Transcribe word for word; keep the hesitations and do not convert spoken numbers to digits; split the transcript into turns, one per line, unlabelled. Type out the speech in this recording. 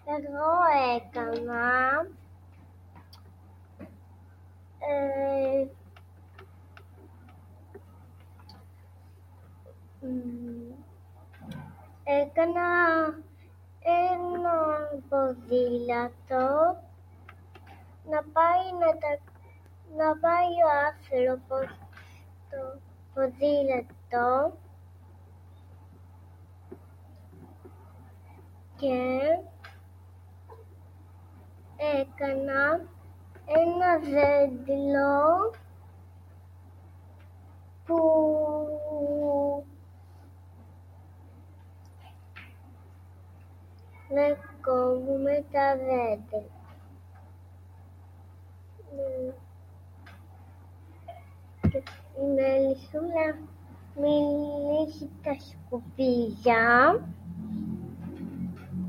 Εγώ έκανα ε, μ, έκανα ένα ποδήλατο να πάει, να, τα, να πάει ο άνθρωπος στο ποδήλατο και έκανα ένα δέντρο που να κόβουμε τα δέντρα. Και η Μελισσούλα μυρίζει τα σκουπίδια